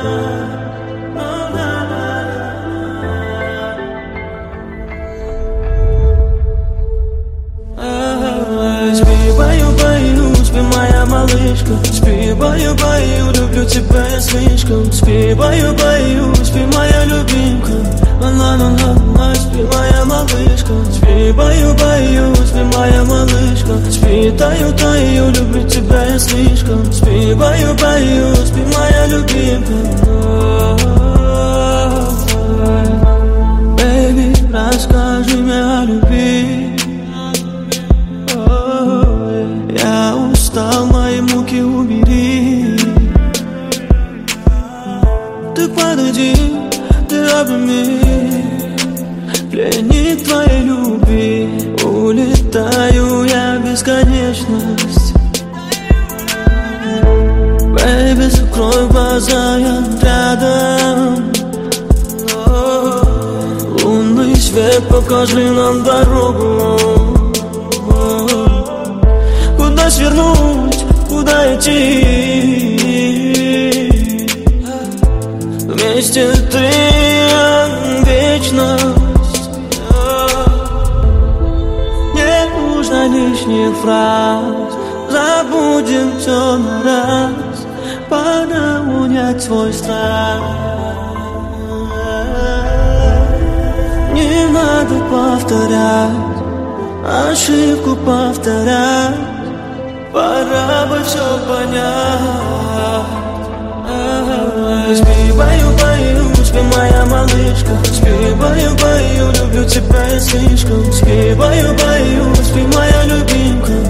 Спи, баю-баю, спи, моя малышка. Спи, баю-баю, люблю тебя я слишком. Спи, баю-баю, спи, моя любимка. Ла-ла-ла-ла, спи, моя малышка. Спи, баю-баю, спи, моя малышка. Спи, таю-таю, люблю тебя я слишком. Спи, баю-баю, спи, моя любимка. Бэйби, расскажи мне о любви. Я устал, мои муки убери. Ты подойди, ты обними. Пленник твоей любви. Улетаю я в бесконечность. Бэйби, закрой глаза, я рядом. Лунный свет, покажи нам дорогу. Куда свернуть, куда идти? Вместе ты вечность. Не нужно лишних фраз. Забудем все на раз. Пора унять свой страх. Не надо повторять, ошибку повторять. Пора бы все понять. Спи, баю-баю, спи, моя малышка. Спи, баю-баю, люблю тебя я слишком. Спи, баю-баю, спи, моя любимка.